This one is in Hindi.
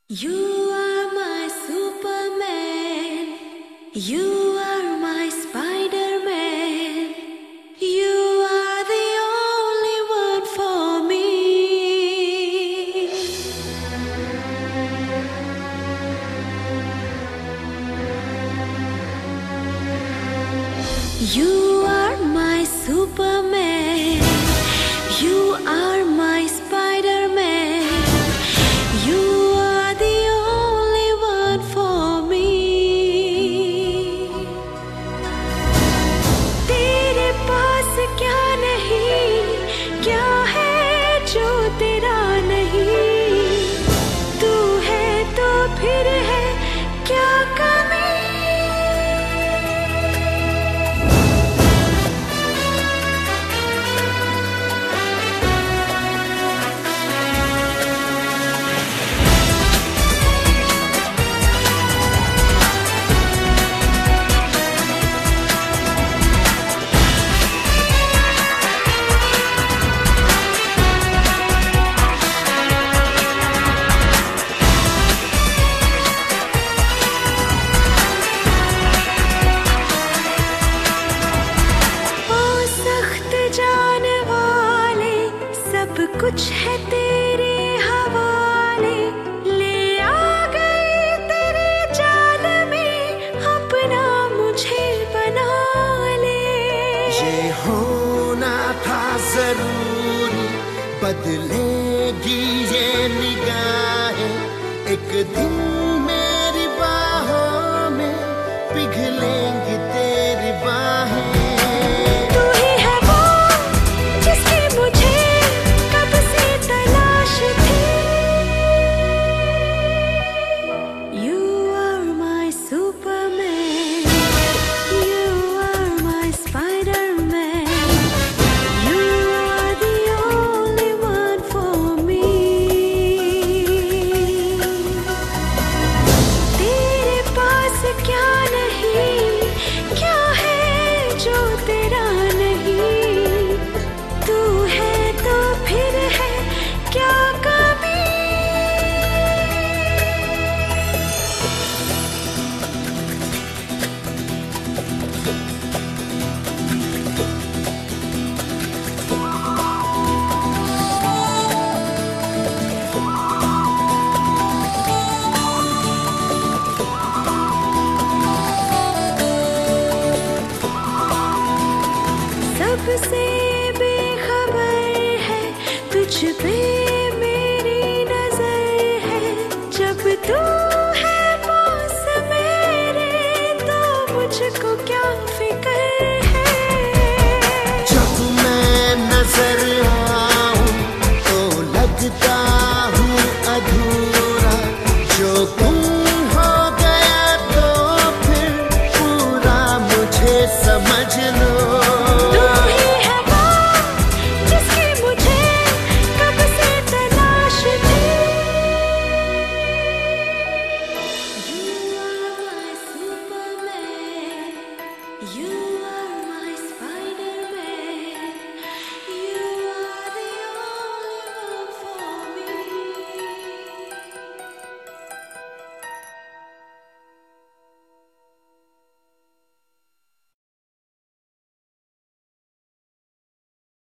You are my Superman. You are my Spider-Man. You are the only one for me. You are my Superman. You are my Spider-Man. You are the only one for me. तेरे पास क्या नहीं, क्या है जो तेरा नहीं? तू है तो फिर है क्या कमी? कुछ है तेरे हवाले, ले आ गई तेरे जाल में, अपना मुझे बना ले। ये होना था जरूरी, बदलेगी ये निगाहें, एक दिन